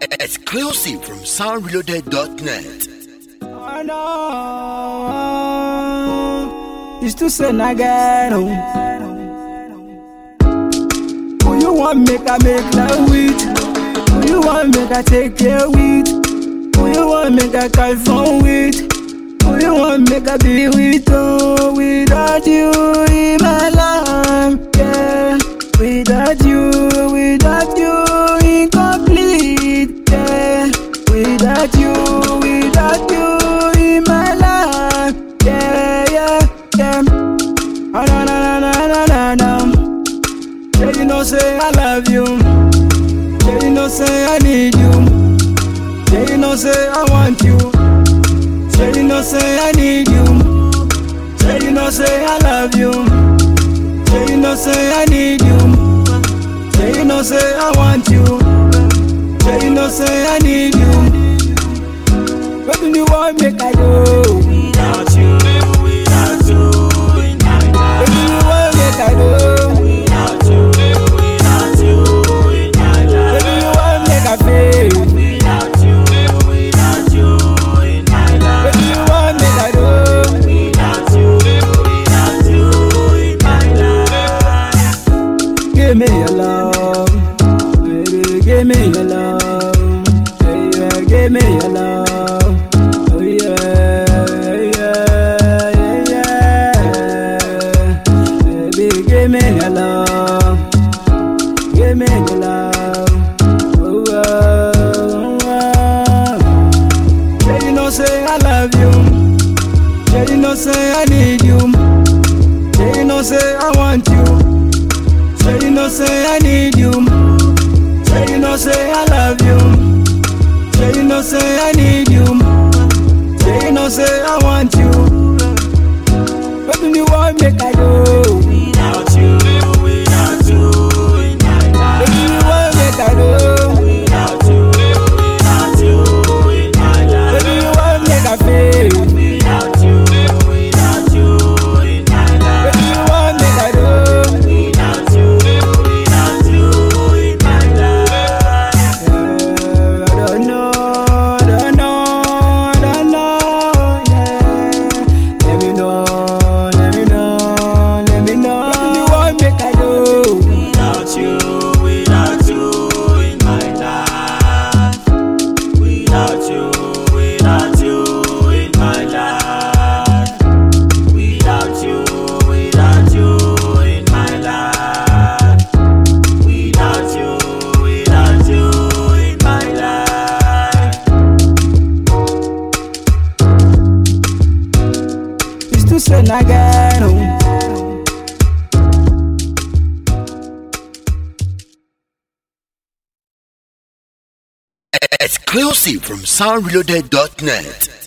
Exclusive from soundreloaded.net. I know it's to say again. Who you want make I make love with? Who you want make I take care with? Who you want make I call phone with? Who you want make I be with? Oh, without you in my life, yeah. Without you incomplete, yeah. Without you in my life, yeah, yeah, yeah. Oh, no, no, no, no, no, no. Yeah, you know say I love you. Yeah, you know say I need you. Yeah, you know say I want you. Yeah, you know say I need you. Yeah, you know say I love you. Yeah, you know say I need you. Yeah, you know say I want you. Yeah, you know say I need you. What do you want make I do? Without you in my life. What do you want make I do? Without you in my life. What do you want make I feel? Without you in my life. What do you want make I do? Without you in my life. Give me your love, baby, give me your love, baby, give me your love. Oh yeah, yeah, yeah, yeah. Baby, give me your love, give me your love. Oh, oh, oh. Yeah, you know say I love you. Yeah, you know say I need you. Yeah, you know say I want you. Yeah, you know say I need you. Yeah, you know say I love you. Yeah, you know say I need you. Yeah, you know say I want you. What do you want make I do? Without you in my life. What do you want make I do? Without you in my life. What do you want make I feel? Without you in my life. What do you want make I do? Without you in my life. Yeah, I don't know, yeah. Let me know. What do you want make I do? Without you in my life. Without you in my life. Without you in my life. Without you in my life. It's to say again. Exclusive from soundreloaded.net.